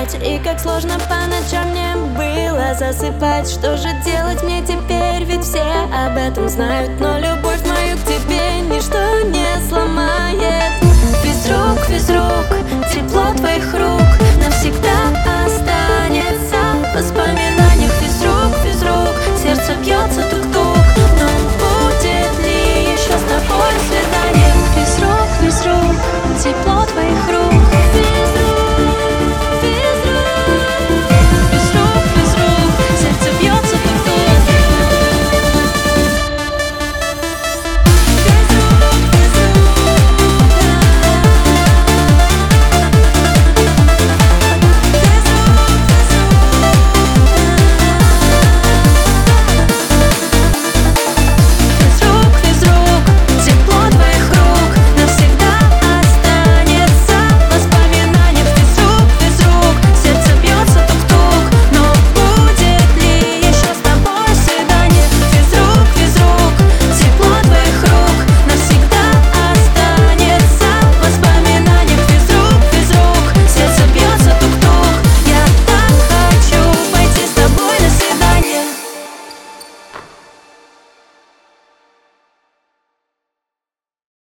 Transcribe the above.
спать. И как сложно по ночам мне было засыпать. Что же делать мне теперь, ведь все об этом знают. Но любовь мою к тебе ничто не сломает. Физрук, физрук, тепло твоих рук